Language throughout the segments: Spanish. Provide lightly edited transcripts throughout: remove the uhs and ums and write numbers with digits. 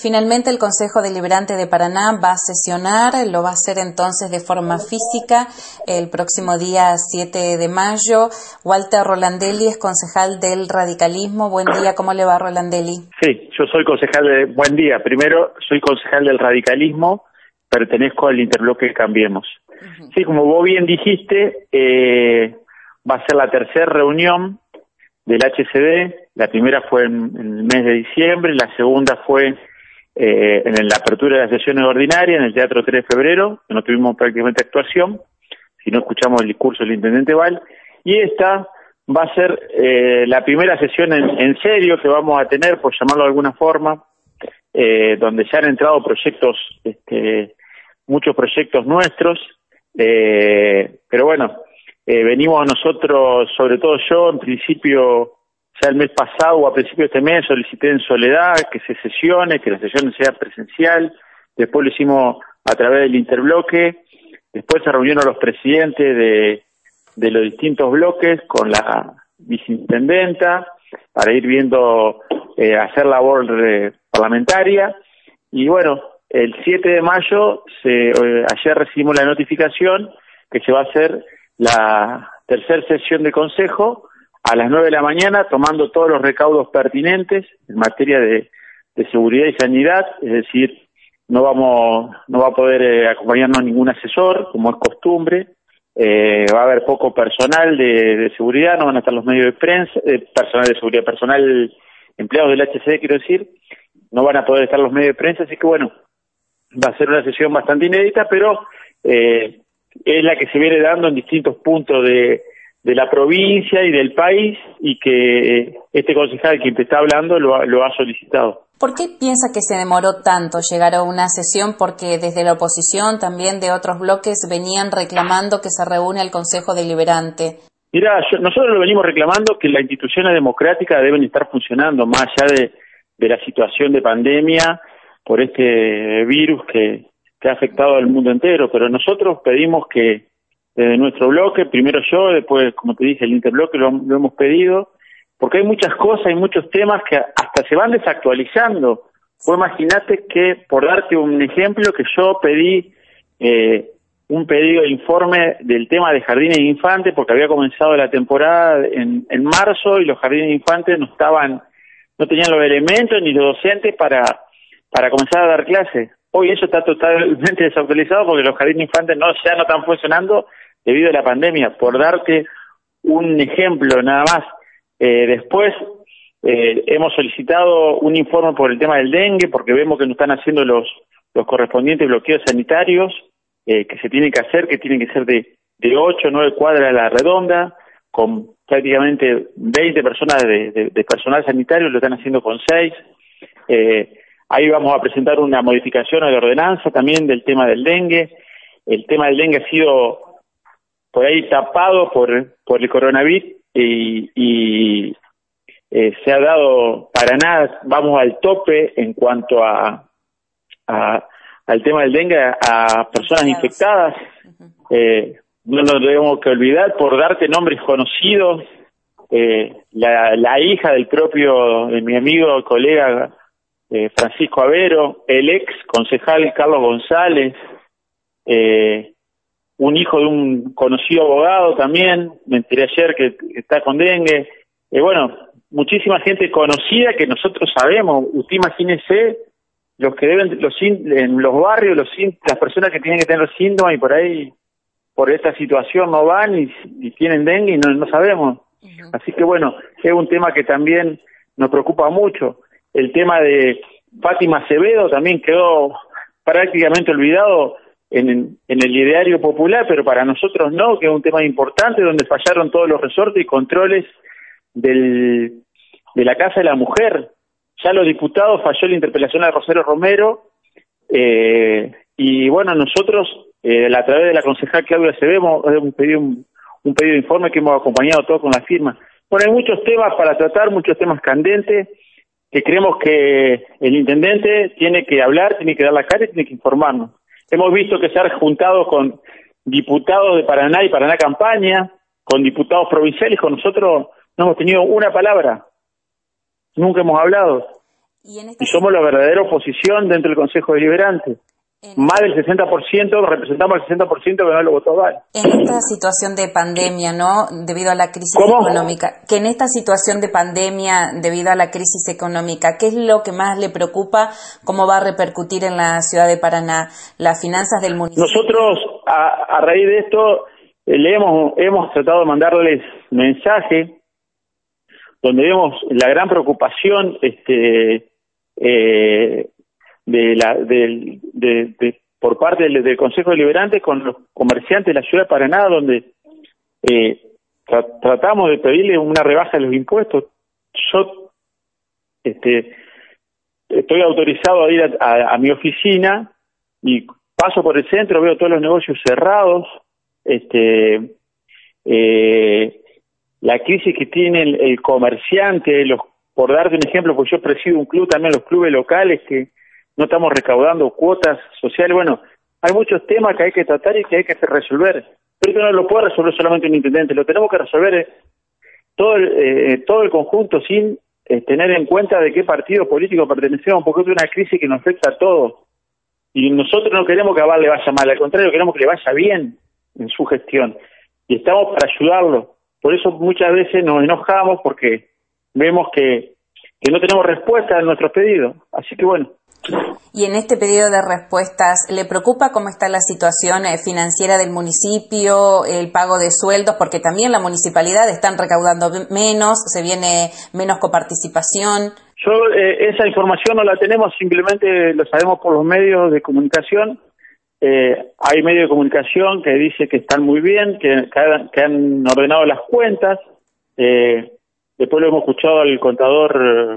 Finalmente, el Consejo Deliberante de Paraná va a sesionar, lo va a hacer entonces de forma física el próximo día 7 de mayo. Walter Rolandelli es concejal del radicalismo. Buen día, ¿cómo le va, Rolandelli? Sí, yo soy concejal buen día. Primero, soy concejal del radicalismo, pertenezco al interbloque Cambiemos. Sí, como vos bien dijiste, va a ser la tercera reunión del HCD. La primera fue en el mes de diciembre, la segunda fue en la apertura de las sesiones ordinarias en el Teatro 3 de Febrero, que no tuvimos prácticamente actuación, si no escuchamos el discurso del Intendente Val, y esta va a ser la primera sesión en serio que vamos a tener, por llamarlo de alguna forma, donde ya han entrado proyectos, muchos proyectos nuestros, pero bueno, venimos nosotros, sobre todo yo, en principio, ya el mes pasado o a principios de este mes solicité en Soledad que se sesione, que la sesión sea presencial, después lo hicimos a través del interbloque, después se reunieron los presidentes de los distintos bloques con la viceintendenta para ir viendo, hacer labor parlamentaria, y bueno, el 7 de mayo, ayer recibimos la notificación que se va a hacer la tercera sesión de consejo a las 9 de la mañana, tomando todos los recaudos pertinentes en materia de seguridad y sanidad, es decir, no va a poder acompañarnos ningún asesor, como es costumbre, va a haber poco personal de seguridad, no van a estar los medios de prensa, personal de seguridad, personal, empleados del HCD, quiero decir, no van a poder estar los medios de prensa, así que bueno, va a ser una sesión bastante inédita, pero es la que se viene dando en distintos puntos de la provincia y del país, y que este concejal quien te está hablando lo ha solicitado. ¿Por qué piensa que se demoró tanto llegar a una sesión? Porque desde la oposición, también de otros bloques, venían reclamando que se reúne el Consejo Deliberante. Mira, nosotros lo venimos reclamando, que las instituciones democráticas deben estar funcionando más allá de la situación de pandemia por este virus que ha afectado al mundo entero, pero nosotros pedimos que desde nuestro bloque, primero yo, después, como te dije, el interbloque lo hemos pedido, porque hay muchas cosas, hay muchos temas que hasta se van desactualizando. Vos imaginate que, por darte un ejemplo, que yo pedí un pedido de informe del tema de jardines de infantes, porque había comenzado la temporada en marzo y los jardines de infantes no tenían los elementos ni los docentes para comenzar a dar clases. Hoy eso está totalmente desactualizado porque los jardines de infantes ya no están funcionando debido a la pandemia, por darte un ejemplo nada más. Después hemos solicitado un informe por el tema del dengue, porque vemos que no están haciendo los correspondientes bloqueos sanitarios que se tienen que hacer, que tienen que ser de 8 o 9 cuadras a la redonda, con prácticamente 20 personas de personal sanitario, lo están haciendo con 6. Ahí vamos a presentar una modificación a la ordenanza también del tema del dengue. El tema del dengue ha sido por ahí tapado por el coronavirus y se ha dado para nada, vamos al tope en cuanto al tema del dengue a personas infectadas. No nos debemos que olvidar, por darte nombres conocidos, la hija de mi amigo, colega Francisco Avero, el ex concejal Carlos González, un hijo de un conocido abogado también, me enteré ayer que está con dengue, bueno, muchísima gente conocida que nosotros sabemos. Usted imagínese los que deben, en los barrios, las personas que tienen que tener síntomas y por ahí, por esta situación no van y tienen dengue y no sabemos. Así que bueno, es un tema que también nos preocupa mucho. El tema de Fátima Acevedo también quedó prácticamente olvidado en el ideario popular, pero para nosotros no, que es un tema importante, donde fallaron todos los resortes y controles de la Casa de la Mujer. Ya los diputados, falló la interpelación a Rosario Romero, y bueno, nosotros, a través de la concejal Claudia Acevedo, hemos pedido un pedido de informe que hemos acompañado todos con la firma. Bueno, hay muchos temas para tratar, muchos temas candentes, que creemos que el intendente tiene que hablar, tiene que dar la cara y tiene que informarnos. Hemos visto que se ha juntado con diputados de Paraná y Paraná Campaña, con diputados provinciales, con nosotros no hemos tenido una palabra, nunca hemos hablado. Y somos la verdadera oposición dentro del Consejo Deliberante. Más del 60%, representamos al 60% que no lo votó Val. En esta situación de pandemia, ¿no? Debido a la crisis económica, que en esta situación de pandemia, debido a la crisis económica, ¿qué es lo que más le preocupa? ¿Cómo va a repercutir en la ciudad de Paraná las finanzas del municipio? Nosotros, a raíz de esto, hemos tratado de mandarles mensaje donde vemos la gran preocupación por parte del Consejo Deliberante con los comerciantes de la ciudad de Paraná, donde tratamos de pedirle una rebaja de los impuestos. Yo estoy autorizado a ir a mi oficina y paso por el centro, veo todos los negocios cerrados, la crisis que tiene el comerciante, por darte un ejemplo, pues yo presido un club, también los clubes locales, que no estamos recaudando cuotas sociales. Bueno, hay muchos temas que hay que tratar y que hay que resolver. Pero esto no lo puede resolver solamente un intendente, lo tenemos que resolver todo el conjunto sin tener en cuenta de qué partido político pertenecemos, porque es una crisis que nos afecta a todos. Y nosotros no queremos que a Val le vaya mal, al contrario, queremos que le vaya bien en su gestión. Y estamos para ayudarlo. Por eso muchas veces nos enojamos porque vemos que no tenemos respuesta a nuestros pedidos. Así que bueno. Y en este pedido de respuestas, ¿le preocupa cómo está la situación financiera del municipio, el pago de sueldos? Porque también la municipalidad están recaudando menos, se viene menos coparticipación. Esa información no la tenemos, simplemente lo sabemos por los medios de comunicación. Hay medios de comunicación que dicen que están muy bien, que han ordenado las cuentas. Después lo hemos escuchado al contador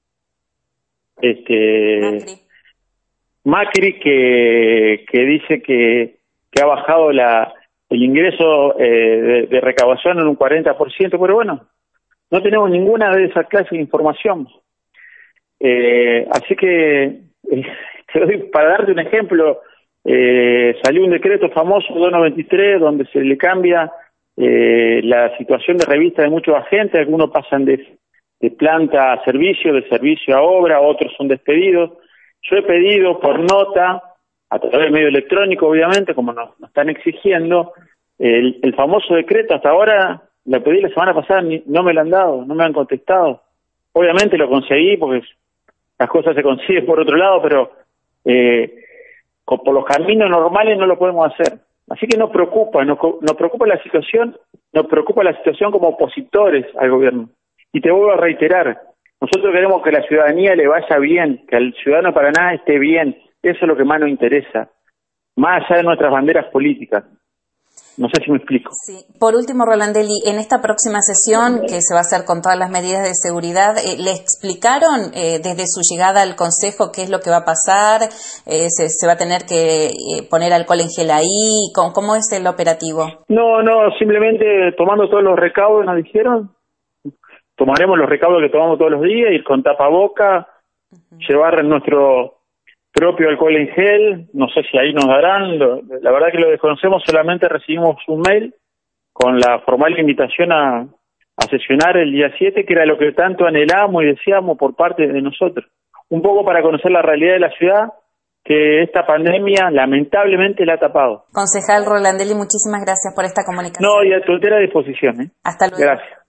Macri que dice que ha bajado el ingreso de recaudación en un 40%, pero bueno, no tenemos ninguna de esas clases de información. Así que para darte un ejemplo, salió un decreto famoso 293 donde se le cambia la situación de revista de muchos agentes. Algunos pasan de planta a servicio, de servicio a obra, otros son despedidos. Yo he pedido por nota, a través del medio electrónico obviamente, como nos están exigiendo, el famoso decreto. Hasta ahora lo pedí la semana pasada, no me lo han dado, no me han contestado. Obviamente lo conseguí porque las cosas se consiguen por otro lado, pero por los caminos normales no lo podemos hacer. Así que nos preocupa la situación, como opositores al gobierno. Y te vuelvo a reiterar, nosotros queremos que la ciudadanía le vaya bien, que al ciudadano de Paraná esté bien. Eso es lo que más nos interesa, más allá de nuestras banderas políticas. No sé si me explico. Sí. Por último, Rolandelli, en esta próxima sesión, que se va a hacer con todas las medidas de seguridad, ¿le explicaron desde su llegada al Consejo qué es lo que va a pasar? ¿Se va a tener que poner alcohol en gel ahí? ¿Cómo es el operativo? No, simplemente tomando todos los recaudos, nos dijeron. Tomaremos los recaudos que tomamos todos los días, ir con tapaboca, llevar nuestro propio alcohol en gel. No sé si ahí nos darán, la verdad que lo desconocemos. Solamente recibimos un mail con la formal invitación a sesionar el día 7, que era lo que tanto anhelamos y deseamos por parte de nosotros. Un poco para conocer la realidad de la ciudad, que esta pandemia lamentablemente la ha tapado. Concejal Rolandelli, muchísimas gracias por esta comunicación. No, y a tu entera disposición. Hasta luego. Gracias.